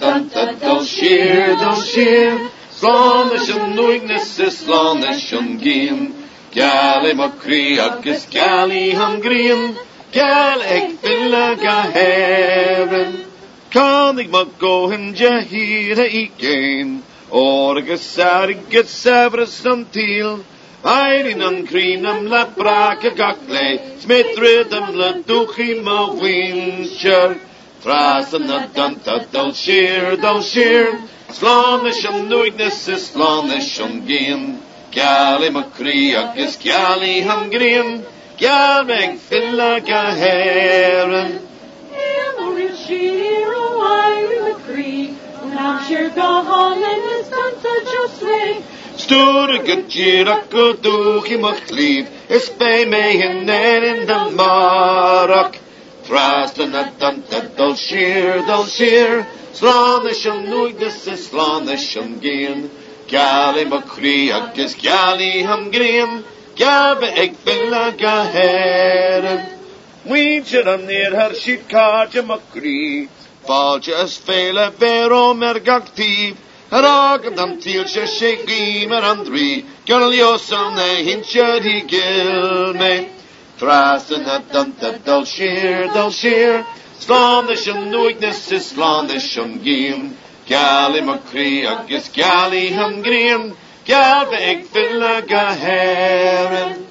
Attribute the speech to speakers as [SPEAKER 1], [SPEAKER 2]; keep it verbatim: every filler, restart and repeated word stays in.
[SPEAKER 1] dun dun dul sheer, dul sheer. Slán an nuignis is slán an gin. Gal ma crí agus galí han green. Gal ag filla ga heaven. Canig ma gohin jahira I gain. Orgus arigus severus an teal. Eirin an greenam la braca gacle. Smith rhythm la duchi ma wincher. Tras an a danta dul sheer, dul sheer. Slanish an nuignis is slanish an gin. Gali ma crí agus gali han green. Gal meg filla ga heaven.
[SPEAKER 2] Emory sheer o Eirin ma crí. Now sheer go Holland is danta just way.
[SPEAKER 1] Stood a good year a good duchi ma cleave. Is bay me in in the marok. Trast an a danta dul sheer, dul sheer. Slanish an nuignis is slanish an gin. Gali ma crí agus gali han green. Gabe ag filla ga heaven. Wincher an near her sheet carja ma crí. Falja as fele vero mergactiv. Her agam dam tielche shegi mer an dri. Galios an e hincher hi gilme. Tras an a danta dul sheer, dul sheer. Slanish an nuignis is slanish an gin. Gali ma crí agus gali han green. Gal ag filla ga heaven.